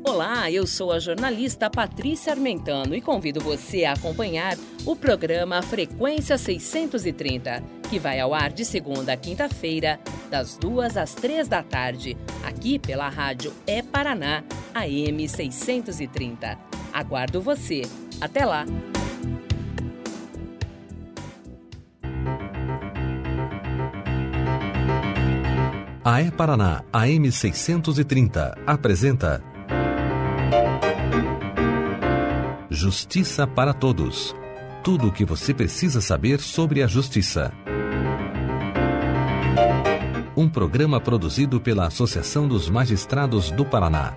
Olá, eu sou a jornalista Patrícia Armentano e convido você a acompanhar o programa Frequência 630, que vai ao ar de segunda a quinta-feira, das 2 às 3 da tarde, aqui pela rádio É-Paraná, AM 630. Aguardo você. Até lá! A É-Paraná, AM 630, apresenta Justiça para Todos. Tudo o que você precisa saber sobre a justiça. Um programa produzido pela Associação dos Magistrados do Paraná.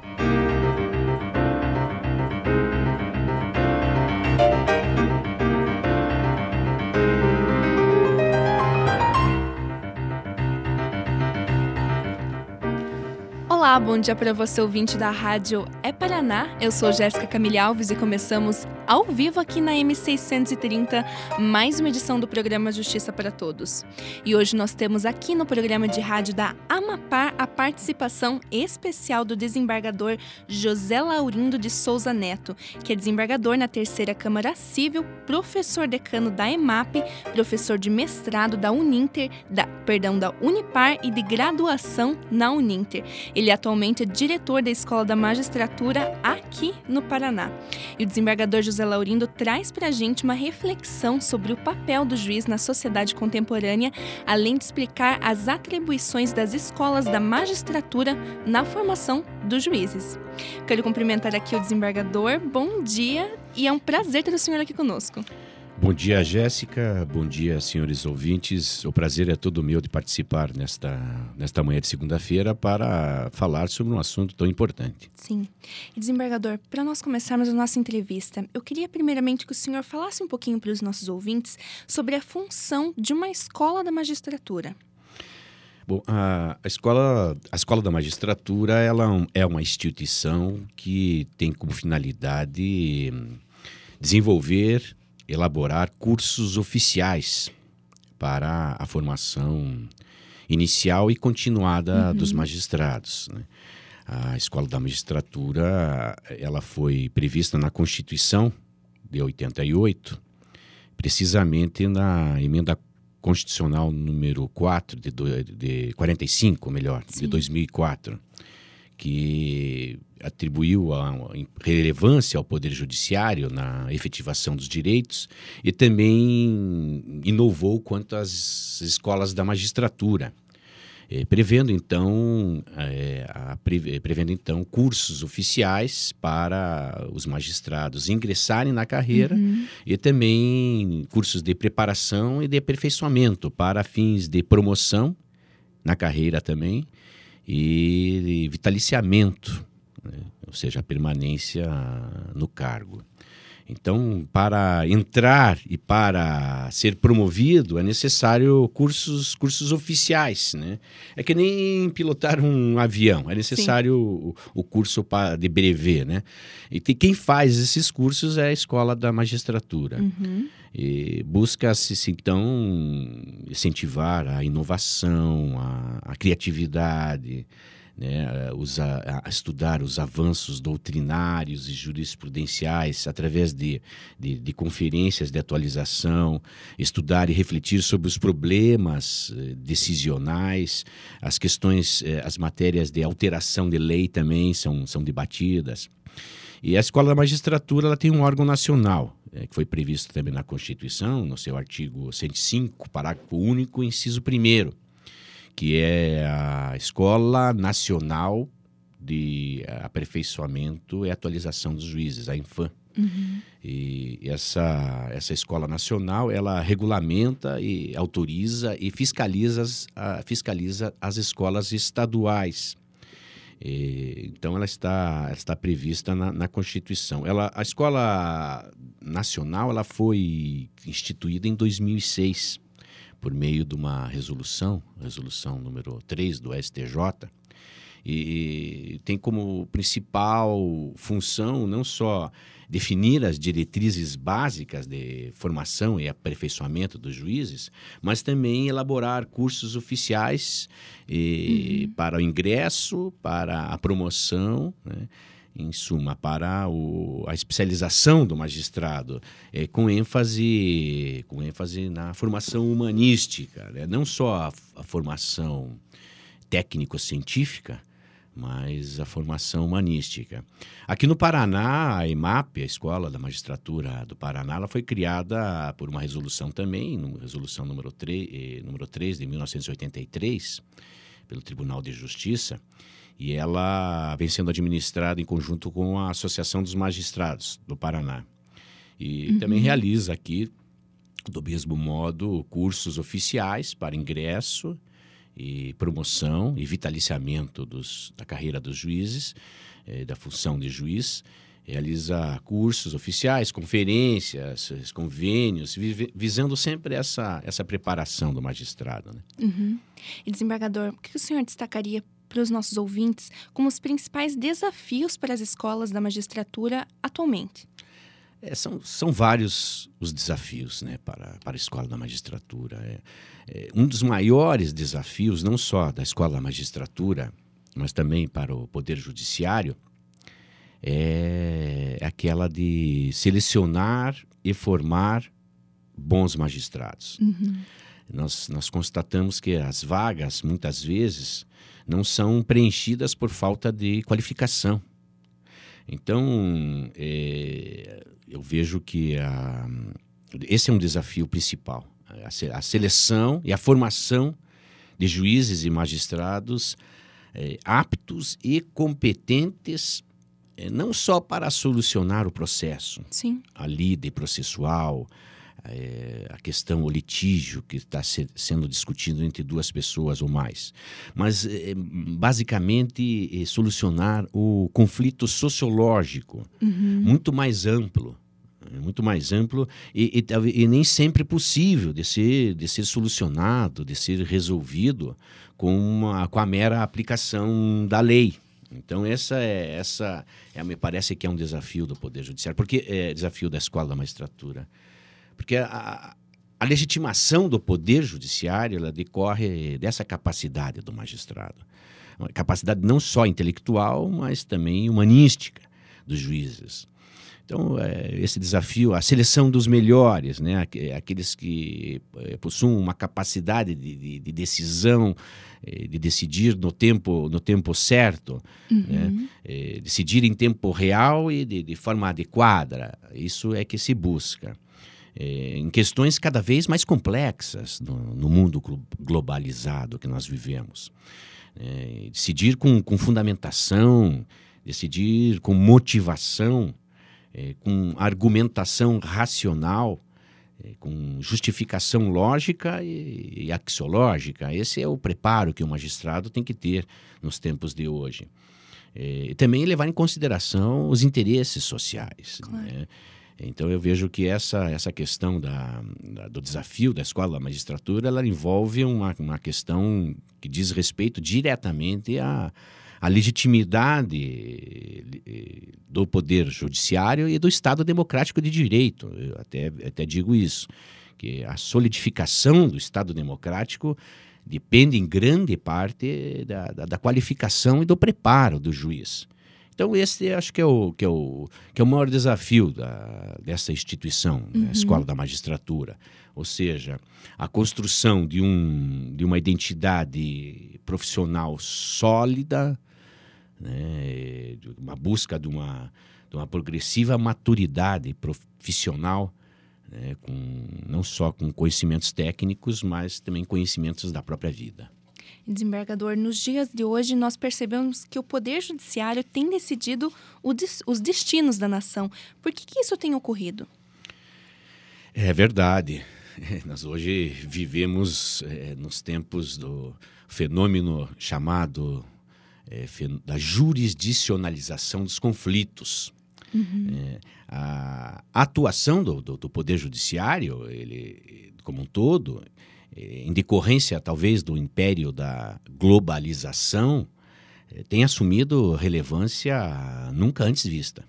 Olá, bom dia para você, ouvinte da rádio É-Paraná. Eu sou Jéssica Camille Alves e começamos ao vivo aqui na M630, mais uma edição do programa Justiça para Todos. E hoje nós temos aqui no programa de rádio da Amapar a participação especial do desembargador José Laurindo de Souza Neto, que é desembargador na Terceira Câmara Civil, professor decano da EMAP, professor de mestrado da Uninter, da Unipar e de graduação na Uninter. Ele atualmente é diretor da Escola da Magistratura aqui no Paraná. E o desembargador José Laurindo traz para a gente uma reflexão sobre o papel do juiz na sociedade contemporânea, além de explicar as atribuições das escolas da magistratura na formação dos juízes. Quero cumprimentar aqui o desembargador. Bom dia e é um prazer ter o senhor aqui conosco. Bom dia, Jéssica. Bom dia, senhores ouvintes. O prazer é todo meu de participar nesta manhã de segunda-feira para falar sobre um assunto tão importante. Sim. E, desembargador, para nós começarmos a nossa entrevista, eu queria primeiramente que o senhor falasse um pouquinho para os nossos ouvintes sobre a função de uma escola da magistratura. Bom, a escola da magistratura ela é uma instituição que tem como finalidade desenvolver, elaborar cursos oficiais para a formação inicial e continuada dos magistrados, né? A Escola da Magistratura ela foi prevista na Constituição de 88, precisamente na emenda constitucional número 4 de 45, melhor, Sim. de 2004, que atribuiu a relevância ao Poder Judiciário na efetivação dos direitos e também inovou quanto às escolas da magistratura, prevendo então cursos oficiais para os magistrados ingressarem na carreira e também cursos de preparação e de aperfeiçoamento para fins de promoção na carreira também e vitaliciamento, né? Ou seja, a permanência no cargo. Então, para entrar e para ser promovido é necessário cursos oficiais, né? É que nem pilotar um avião, é necessário o curso de brevet, né? E quem faz esses cursos é a Escola da Magistratura. E busca-se, então, incentivar a inovação, a criatividade, né, a estudar os avanços doutrinários e jurisprudenciais através de conferências de atualização, estudar e refletir sobre os problemas decisionais, as questões, as matérias de alteração de lei também são debatidas. E a Escola da Magistratura ela tem um órgão nacional, que foi previsto também na Constituição, no seu artigo 105, parágrafo único, inciso 1º, que é a Escola Nacional de Aperfeiçoamento e Atualização dos Juízes, a Infam. E essa Escola Nacional, ela regulamenta e autoriza e fiscaliza as escolas estaduais. Então, ela está prevista na Constituição. A Escola Nacional ela foi instituída em 2006, por meio de uma resolução número 3 do STJ, e tem como principal função não só definir as diretrizes básicas de formação e aperfeiçoamento dos juízes, mas também elaborar cursos oficiais para o ingresso, para a promoção, né? em suma, para a especialização do magistrado, com ênfase na formação humanística, né? Não só a formação técnico-científica, mas a formação humanística. Aqui no Paraná, a EMAP, a Escola da Magistratura do Paraná, ela foi criada por uma resolução também, resolução número 3 de 1983, pelo Tribunal de Justiça, e ela vem sendo administrada em conjunto com a Associação dos Magistrados do Paraná. E também realiza aqui, do mesmo modo, cursos oficiais para ingresso e promoção e vitaliciamento da carreira dos juízes, da função de juiz. Realiza cursos oficiais, conferências, convênios, visando sempre essa preparação do magistrado, né? E, desembargador, o que o senhor destacaria para os nossos ouvintes como os principais desafios para as escolas da magistratura atualmente? São vários os desafios, né, para a Escola da Magistratura. Um dos maiores desafios, não só da Escola da Magistratura, mas também para o Poder Judiciário, é aquela de selecionar e formar bons magistrados. Nós constatamos que as vagas, muitas vezes, não são preenchidas por falta de qualificação. Então, eu vejo que esse é um desafio principal. A seleção e a formação de juízes e magistrados aptos e competentes, não só para solucionar o processo, Sim. a lide processual, a questão, o litígio que está sendo discutido entre duas pessoas ou mais, mas basicamente solucionar o conflito sociológico, muito mais amplo e nem sempre possível de ser solucionado, de ser resolvido com a mera aplicação da lei. Então me parece que é um desafio do Poder Judiciário, porque é desafio da Escola da Magistratura. Porque a legitimação do Poder Judiciário, ela decorre dessa capacidade do magistrado. Uma capacidade não só intelectual, mas também humanística dos juízes. Então, esse desafio, a seleção dos melhores, né? Aqueles que possuem uma capacidade de decisão, de decidir no tempo certo, né? Decidir em tempo real e de forma adequada. Isso é que se busca. Em questões cada vez mais complexas no mundo globalizado que nós vivemos. Decidir com fundamentação, decidir com motivação, com argumentação racional, com justificação lógica e axiológica. Esse é o preparo que o magistrado tem que ter nos tempos de hoje. E também levar em consideração os interesses sociais. Claro. Né? Então, eu vejo que essa questão do desafio da Escola da Magistratura, ela envolve uma questão que diz respeito diretamente à legitimidade do Poder Judiciário e do Estado Democrático de Direito. Eu até digo isso, que a solidificação do Estado Democrático depende em grande parte da qualificação e do preparo do juiz. Então, esse acho que é o maior desafio dessa instituição, né, a Escola da Magistratura. Ou seja, a construção de uma identidade profissional sólida, né, uma busca de uma progressiva maturidade profissional, né, não só com conhecimentos técnicos, mas também conhecimentos da própria vida. Desembargador, nos dias de hoje nós percebemos que o Poder Judiciário tem decidido os destinos da nação. Por que isso tem ocorrido? É verdade. Nós hoje vivemos nos tempos do fenômeno chamado da jurisdicionalização dos conflitos. A atuação do Poder Judiciário, ele, como um todo, em decorrência talvez do império da globalização, tem assumido relevância nunca antes vista.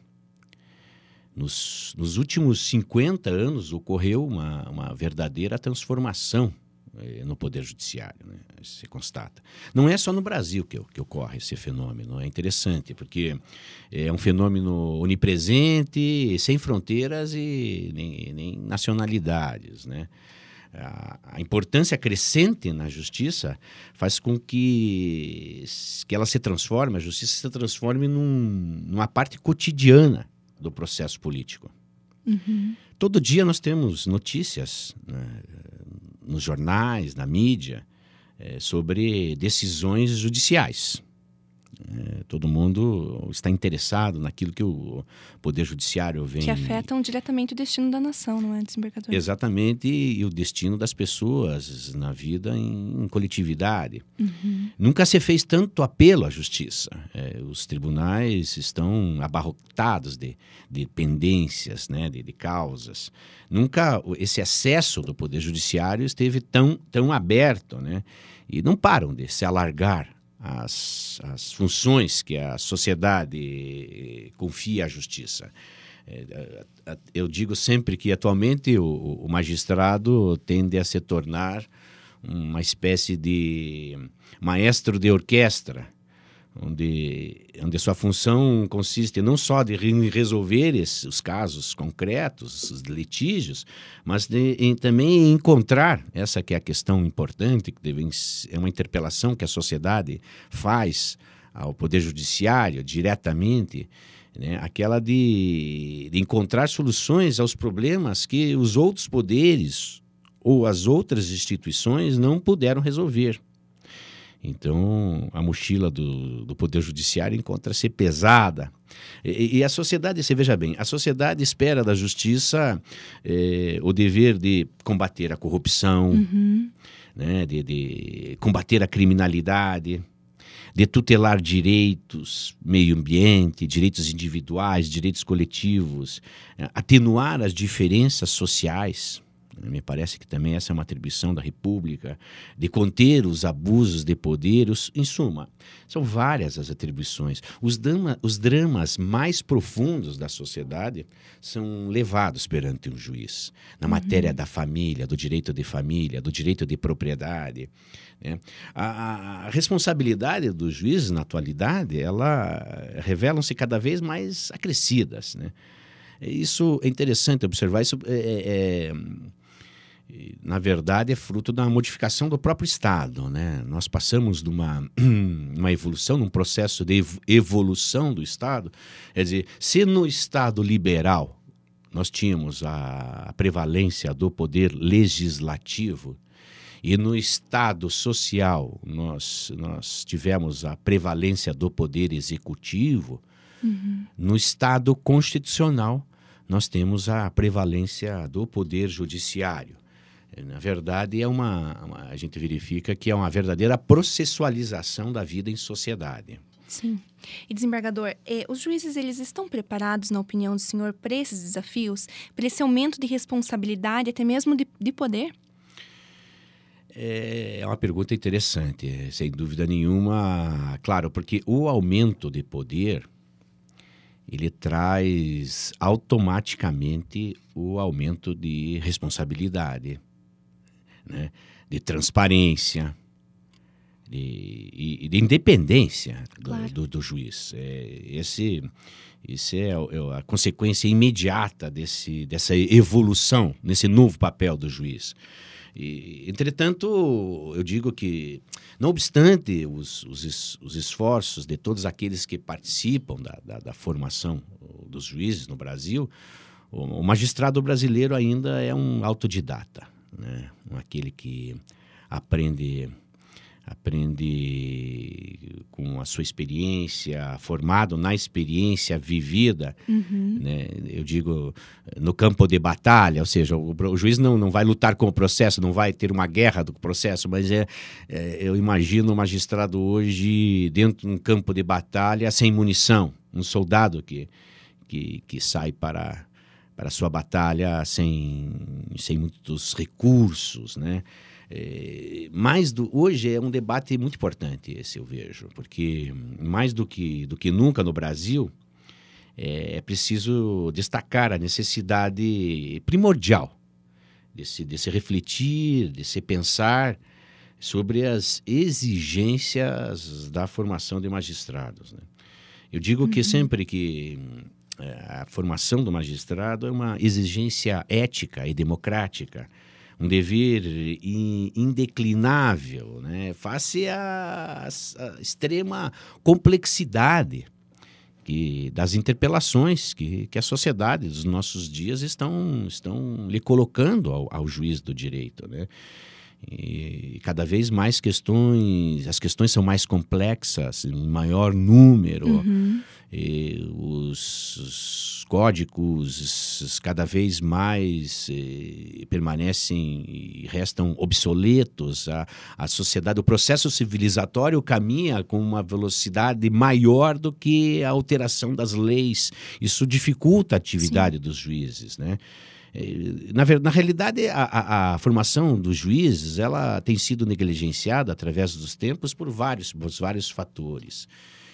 Nos últimos 50 anos ocorreu uma verdadeira transformação no Poder Judiciário, né? Se constata. Não é só no Brasil que ocorre esse fenômeno. É interessante, porque é um fenômeno onipresente, sem fronteiras e nem nacionalidades, né? A importância crescente na justiça faz com que ela se transforme, a justiça se transforme numa parte cotidiana do processo político. Uhum. Todo dia nós temos notícias, né, nos jornais, na mídia, sobre decisões judiciais. Todo mundo está interessado naquilo que o Poder Judiciário vem... Que afetam diretamente o destino da nação, não é, desembargador? Exatamente, e o destino das pessoas na vida em coletividade. Uhum. Nunca se fez tanto apelo à justiça. Os tribunais estão abarrotados de pendências, né, de causas. Nunca esse acesso do Poder Judiciário esteve tão aberto, né, e não param de se alargar as funções que a sociedade confia à justiça. Eu digo sempre que atualmente o magistrado tende a se tornar uma espécie de maestro de orquestra, onde sua função consiste não só de resolver os casos concretos, os litígios, mas também encontrar, essa que é a questão importante, que é uma interpelação que a sociedade faz ao Poder Judiciário diretamente, né, aquela de encontrar soluções aos problemas que os outros poderes ou as outras instituições não puderam resolver. Então, a mochila do Poder Judiciário encontra-se pesada. E a sociedade, você veja bem, a sociedade espera da justiça o dever de combater a corrupção, uhum, né, de combater a criminalidade, de tutelar direitos, meio ambiente, direitos individuais, direitos coletivos, atenuar as diferenças sociais. Me parece que também essa é uma atribuição da República, de conter os abusos de poder. Em suma, são várias as atribuições. Os dramas mais profundos da sociedade são levados perante um juiz. Na matéria da família, do direito de família, do direito de propriedade, né? A responsabilidade dos juízes, na atualidade, revelam-se cada vez mais acrescidas, né? Isso é interessante observar. Isso na verdade, é fruto da modificação do próprio Estado, né? Nós passamos de uma evolução, num processo de evolução do Estado. Quer dizer, se no Estado liberal nós tínhamos a prevalência do poder legislativo e no Estado social nós tivemos a prevalência do poder executivo, uhum, no Estado constitucional nós temos a prevalência do poder judiciário. Na verdade, a gente verifica que é uma verdadeira processualização da vida em sociedade. Sim. E, desembargador, os juízes eles estão preparados, na opinião do senhor, para esses desafios, para esse aumento de responsabilidade, até mesmo de poder? É uma pergunta interessante, sem dúvida nenhuma. Claro, porque o aumento de poder, ele traz automaticamente o aumento de responsabilidade, né? De transparência e de independência, claro, do juiz. Esse é a consequência imediata dessa evolução, nesse novo papel do juiz. Entretanto, eu digo que, não obstante os esforços de todos aqueles que participam da formação dos juízes no Brasil, o magistrado brasileiro ainda é um autodidata, né? Aquele que aprende com a sua experiência, formado na experiência vivida, uhum, né? Eu digo, no campo de batalha, ou seja, o juiz não vai lutar com o processo, não vai ter uma guerra do processo, mas eu imagino o magistrado hoje dentro de um campo de batalha sem munição, um soldado que sai para a sua batalha sem muitos recursos, né? Hoje é um debate muito importante esse, eu vejo, porque mais do que nunca no Brasil é preciso destacar a necessidade primordial desse refletir, desse pensar sobre as exigências da formação de magistrados, né? Eu digo que sempre que a formação do magistrado é uma exigência ética e democrática, um dever indeclinável, né, face à extrema complexidade das interpelações que a sociedade dos nossos dias estão lhe colocando ao juiz do direito, né? E cada vez mais as questões são mais complexas, em maior número, e os códigos cada vez mais permanecem e restam obsoletos. A sociedade, o processo civilizatório caminha com uma velocidade maior do que a alteração das leis. Isso dificulta a atividade dos juízes, né? Na realidade, a formação dos juízes ela tem sido negligenciada através dos tempos por vários fatores.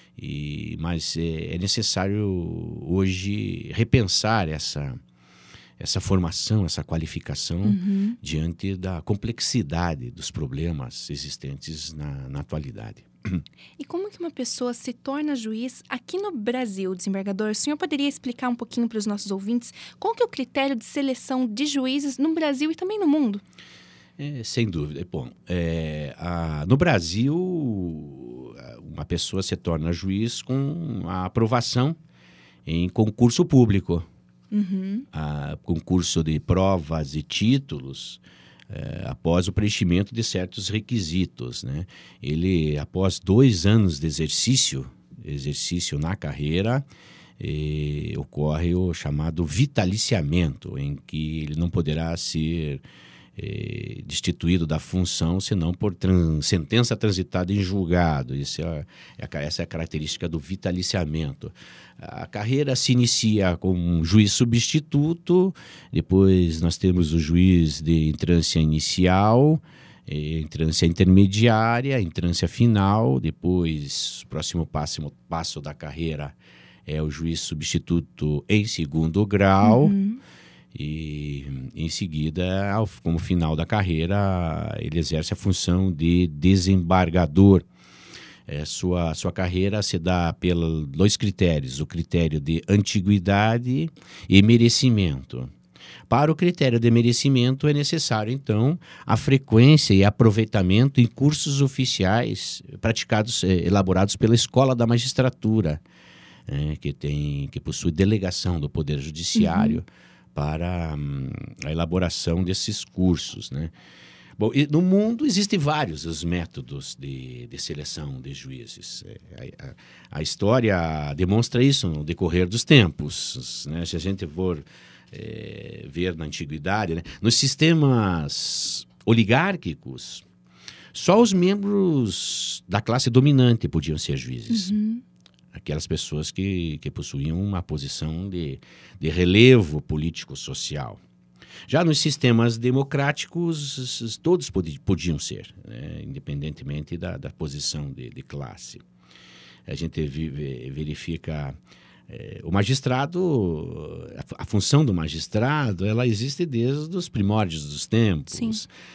Mas é necessário hoje repensar essa formação, essa qualificação diante da complexidade dos problemas existentes na atualidade. E como que uma pessoa se torna juiz aqui no Brasil, desembargador? O senhor poderia explicar um pouquinho para os nossos ouvintes qual que é o critério de seleção de juízes no Brasil e também no mundo? Sem dúvida. Bom, no Brasil, uma pessoa se torna juiz com a aprovação em concurso público. Concurso de provas e títulos, após o preenchimento de certos requisitos, né? Ele, após 2 anos de exercício na carreira, ocorre o chamado vitaliciamento, em que ele não poderá ser destituído da função senão por sentença transitada em julgado. Essa é a característica do vitaliciamento. A carreira se inicia com um juiz substituto, depois nós temos o juiz de entrância inicial, entrância intermediária, entrância final, depois o próximo passo da carreira é o juiz substituto em 2º grau, e em seguida, como final da carreira, ele exerce a função de desembargador. Sua carreira se dá pelos 2 critérios, o critério de antiguidade e merecimento. Para o critério de merecimento é necessário, então, a frequência e aproveitamento em cursos oficiais elaborados pela Escola da Magistratura, que possui delegação do Poder Judiciário para a elaboração desses cursos, né? Bom, e no mundo existem vários os métodos de seleção de juízes. A história demonstra isso no decorrer dos tempos, né? Se a gente for ver na antiguidade, né? Nos sistemas oligárquicos, só os membros da classe dominante podiam ser juízes. Aquelas pessoas que possuíam uma posição de relevo político-social. Já nos sistemas democráticos, todos podiam ser, né, independentemente da posição de classe. A gente verifica o magistrado, a função do magistrado, ela existe desde os primórdios dos tempos. Sim.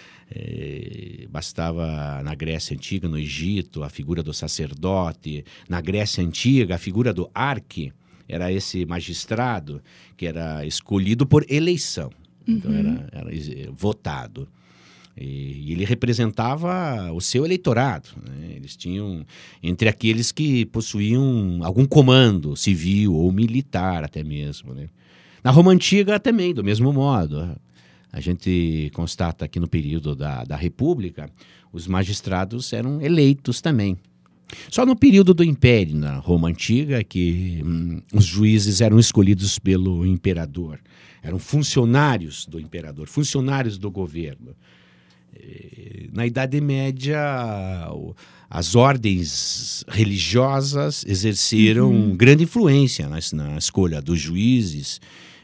Bastava na Grécia Antiga, no Egito, a figura do sacerdote. Na Grécia Antiga, a figura do arque era esse magistrado que era escolhido por eleição. Então, era votado. E ele representava o seu eleitorado, né? Eles tinham, entre aqueles que possuíam algum comando civil ou militar até mesmo, né? Na Roma Antiga também, do mesmo modo. A gente constata que no período da República, os magistrados eram eleitos também. Só no período do Império, na Roma Antiga, que os juízes eram escolhidos pelo imperador. Eram funcionários do imperador, funcionários do governo. Na Idade Média, as ordens religiosas exerceram grande influência na escolha dos juízes,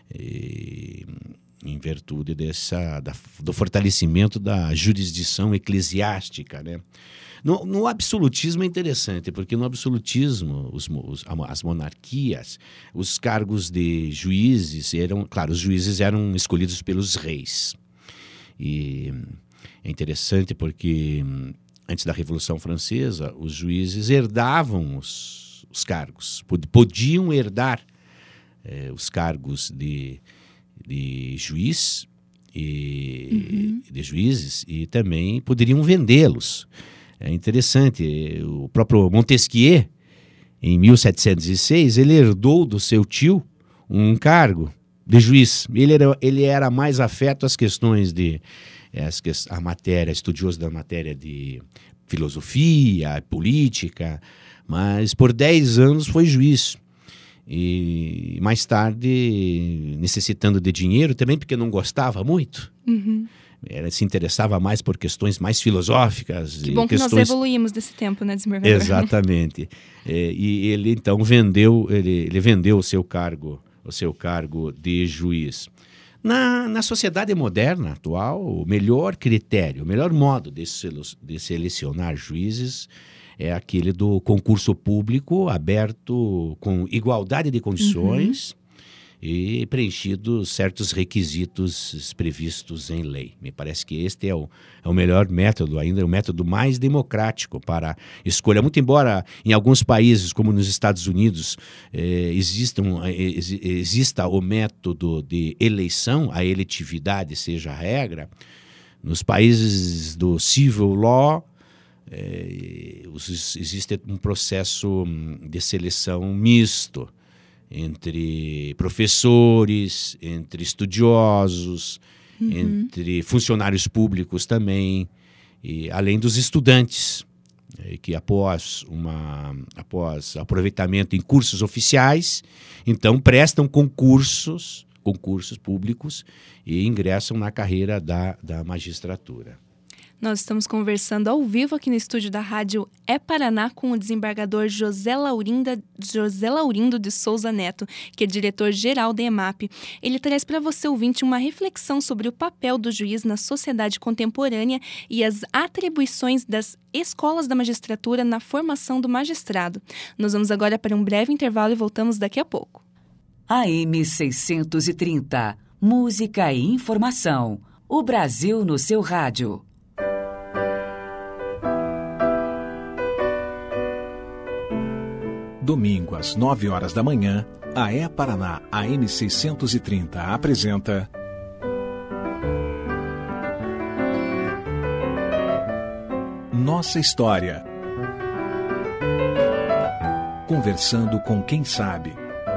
em virtude do fortalecimento da jurisdição eclesiástica, né? No absolutismo é interessante, porque no absolutismo, as monarquias, os cargos de juízes os juízes eram escolhidos pelos reis. E é interessante porque antes da Revolução Francesa, os juízes herdavam os cargos, podiam herdar os cargos de juiz e de juízes, e também poderiam vendê-los. É interessante, o próprio Montesquieu, em 1706, ele herdou do seu tio um cargo de juiz. Ele era mais afeto às questões a matéria, estudioso da matéria de filosofia, política, mas por 10 anos foi juiz. E mais tarde, necessitando de dinheiro também, porque não gostava muito, se interessava mais por questões mais filosóficas. Que bom que nós evoluímos desse tempo, né, desembargador? Exatamente. E ele então vendeu o seu cargo de juiz. Na sociedade moderna atual, o melhor critério, o melhor modo de selecionar juízes é aquele do concurso público aberto com igualdade de condições e preenchidos certos requisitos previstos em lei. Me parece que este é o melhor método, ainda é o método mais democrático para escolha. Muito embora em alguns países, como nos Estados Unidos, exista o método de eleição, a eletividade seja a regra, nos países do civil law, existe um processo de seleção misto entre professores, entre estudiosos, entre funcionários públicos também, e além dos estudantes, que após aproveitamento em cursos oficiais, então prestam concursos públicos e ingressam na carreira da magistratura. Nós estamos conversando ao vivo aqui no estúdio da Rádio Paraná com o desembargador José Laurindo de Souza Neto, que é diretor-geral da EMAP. Ele traz para você, ouvinte, uma reflexão sobre o papel do juiz na sociedade contemporânea e as atribuições das escolas da magistratura na formação do magistrado. Nós vamos agora para um breve intervalo e voltamos daqui a pouco. AM 630. Música e informação. O Brasil no seu rádio. Domingo, às 9 horas da manhã, a Paraná AM 630 apresenta Nossa História. Conversando com quem sabe.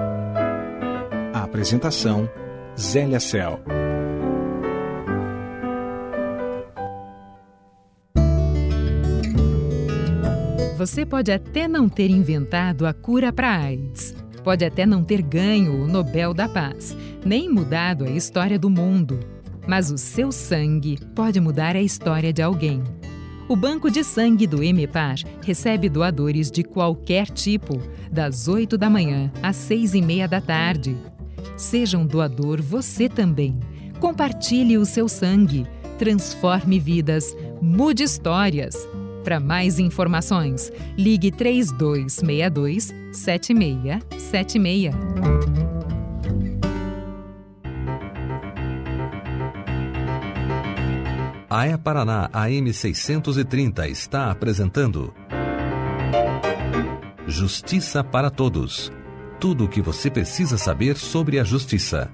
A apresentação, Zélia Cel. Você pode até não ter inventado a cura para a AIDS, pode até não ter ganho o Nobel da Paz, nem mudado a história do mundo, mas o seu sangue pode mudar a história de alguém. O Banco de Sangue do EMEPAR recebe doadores de qualquer tipo, das 8 da manhã às 6:30 da tarde. Seja um doador você também. Compartilhe o seu sangue, transforme vidas, mude histórias. Para mais informações, ligue 3262-7676. A Paraná AM 630 está apresentando Justiça para Todos. Tudo o que você precisa saber sobre a justiça.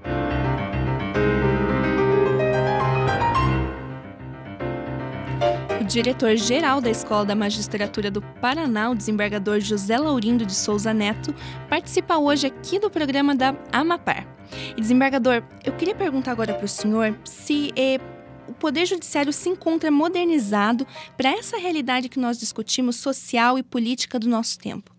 O diretor-geral da Escola da Magistratura do Paraná, o desembargador José Laurindo de Souza Neto, participa hoje aqui do programa da Amapar. E, desembargador, eu queria perguntar agora para o senhor se o Poder Judiciário se encontra modernizado para essa realidade que nós discutimos, social e política do nosso tempo.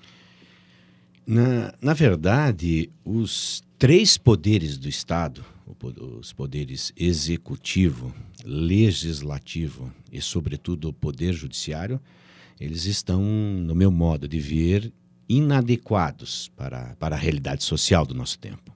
Na verdade, os 3 poderes do Estado, os poderes executivo, legislativo e, sobretudo, o poder judiciário, eles estão, no meu modo de ver, inadequados para a realidade social do nosso tempo.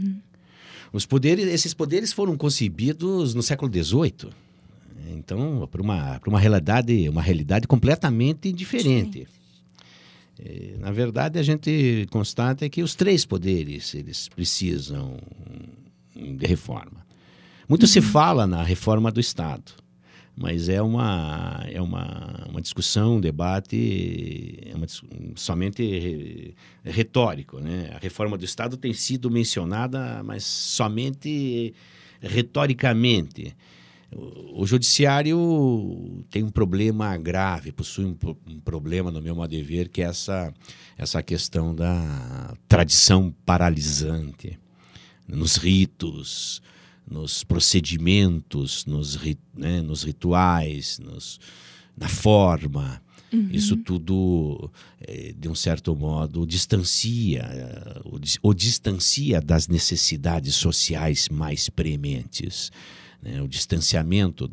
Esses poderes foram concebidos no século XVIII, então, para uma realidade completamente diferente. Na verdade, a gente constata que os 3 poderes eles precisam de reforma. Muito se fala na reforma do Estado, mas é uma discussão, um debate somente retórico, né? A reforma do Estado tem sido mencionada, mas somente retoricamente. O judiciário tem um problema grave, possui um problema, no meu modo de ver, que é essa questão da tradição paralisante nos ritos, nos procedimentos, nos rituais, na forma. Isso tudo, de um certo modo, distancia das necessidades sociais mais prementes. O distanciamento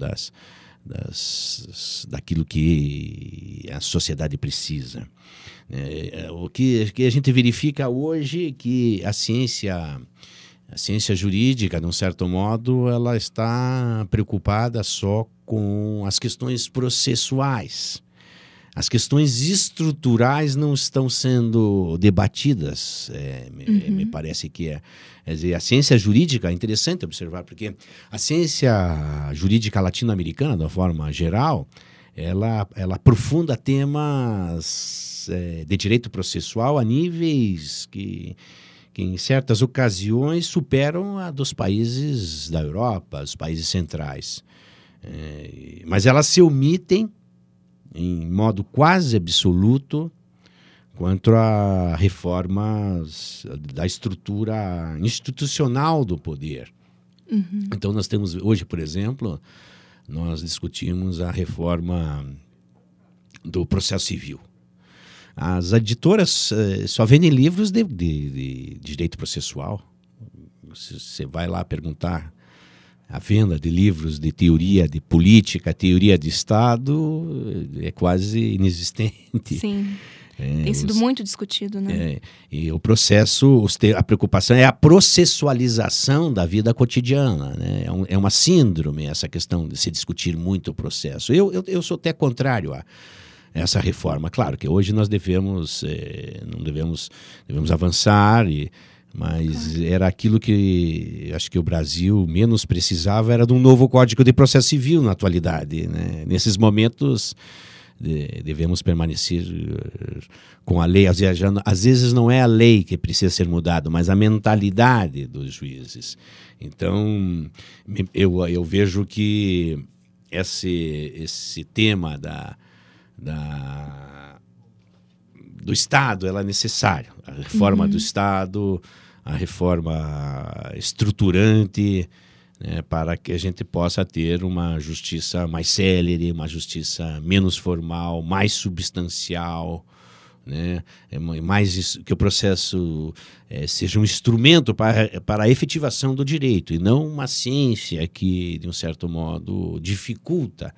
daquilo que a sociedade precisa. O que a gente verifica hoje é que a ciência jurídica, de um certo modo, ela está preocupada só com as questões processuais. As questões estruturais não estão sendo debatidas, me parece que é. Quer dizer, a ciência jurídica é interessante observar, porque a ciência jurídica latino-americana, de uma forma geral, ela aprofunda temas de direito processual a níveis que em certas ocasiões superam a dos países da Europa, os países centrais. Mas elas se omitem em modo quase absoluto quanto a reformas da estrutura institucional do poder. Então nós temos hoje, por exemplo, nós discutimos a reforma do processo civil. As editoras só vendem livros de direito processual. Você vai lá perguntar a venda de livros de teoria de política, teoria de Estado, é quase inexistente. Sim. Tem sido muito discutido, né? E o processo, a preocupação é a processualização da vida cotidiana, né? É uma síndrome essa questão de se discutir muito o processo. Eu sou até contrário a essa reforma. Claro que hoje nós devemos avançar, mas era aquilo que acho que o Brasil menos precisava, era de um novo Código de Processo Civil na atualidade, né? Nesses momentos devemos permanecer com a lei. Às vezes não é a lei que precisa ser mudada, mas a mentalidade dos juízes. Então, eu vejo que esse tema do Estado ela é necessária. A reforma do Estado, a reforma estruturante, né, para que a gente possa ter uma justiça mais célere, uma justiça menos formal, mais substancial, né, que o processo seja um instrumento para a efetivação do direito e não uma ciência que, de um certo modo, dificulta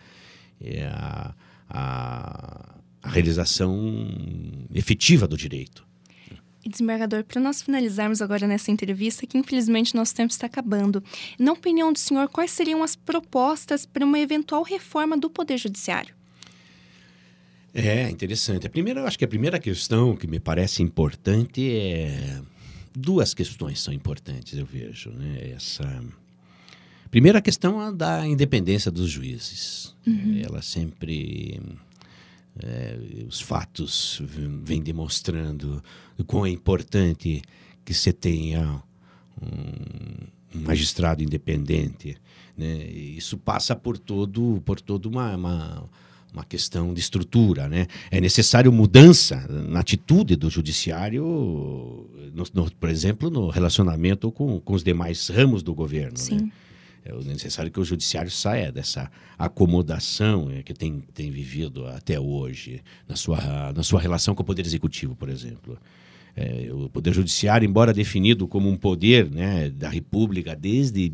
a realização efetiva do direito. E, desembargador, para nós finalizarmos agora nessa entrevista, que infelizmente nosso tempo está acabando, na opinião do senhor, quais seriam as propostas para uma eventual reforma do Poder Judiciário? Interessante. Eu acho que a primeira questão que me parece importante duas questões são importantes, eu vejo, né? Primeira questão é da independência dos juízes. Ela sempre... os fatos vêm demonstrando o quão é importante que você tenha um magistrado independente, né? Isso passa por toda uma questão de estrutura, né? É necessário mudança na atitude do judiciário, por exemplo, no relacionamento com os demais ramos do governo. Sim. Né? É necessário que o judiciário saia dessa acomodação que tem vivido até hoje na sua relação com o Poder Executivo, por exemplo. O Poder Judiciário, embora definido como um poder, né, da República desde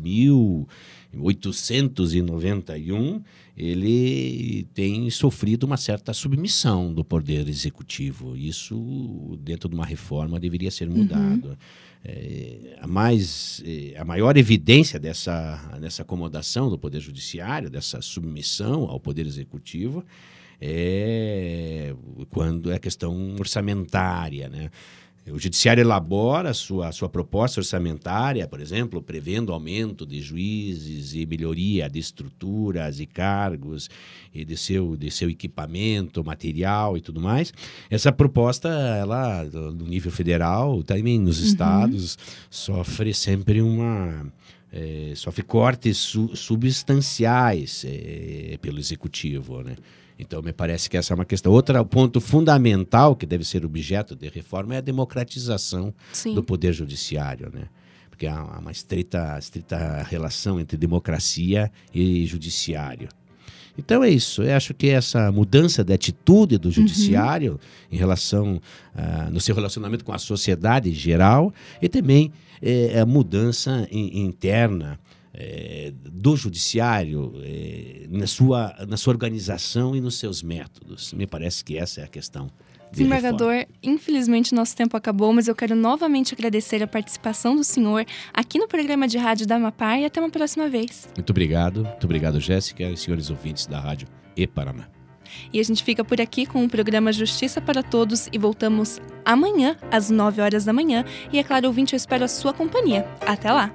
1891, ele tem sofrido uma certa submissão do Poder Executivo. Isso, dentro de uma reforma, deveria ser mudado. A maior evidência dessa acomodação do Poder Judiciário, dessa submissão ao Poder Executivo, quando é questão orçamentária, né? O Judiciário elabora a sua proposta orçamentária, por exemplo, prevendo aumento de juízes e melhoria de estruturas e cargos e de seu equipamento, material e tudo mais. Essa proposta, ela, no nível federal, também nos estados, sofre sempre sofre cortes substanciais pelo Executivo, né? Então, me parece que essa é uma questão. Outro ponto fundamental que deve ser objeto de reforma é a democratização do Poder Judiciário, né? Porque há uma estreita relação entre democracia e judiciário. Então é isso, eu acho que essa mudança de atitude do judiciário em relação, no seu relacionamento com a sociedade em geral, e também a mudança interna do judiciário na sua organização e nos seus métodos. Me parece que essa é a questão. Desembargador, infelizmente nosso tempo acabou, mas eu quero novamente agradecer a participação do senhor aqui no programa de rádio da Amapá e até uma próxima vez. Muito obrigado, Jéssica e senhores ouvintes da Rádio E-Paraná. E a gente fica por aqui com o programa Justiça para Todos e voltamos amanhã, às 9 horas da manhã. E é claro, ouvinte, eu espero a sua companhia. Até lá!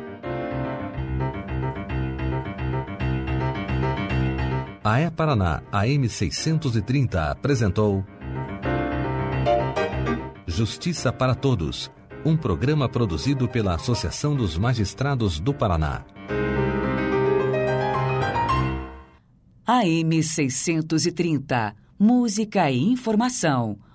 A E-Paraná, AM 630, apresentou Justiça para Todos, um programa produzido pela Associação dos Magistrados do Paraná. AM 630, música e informação.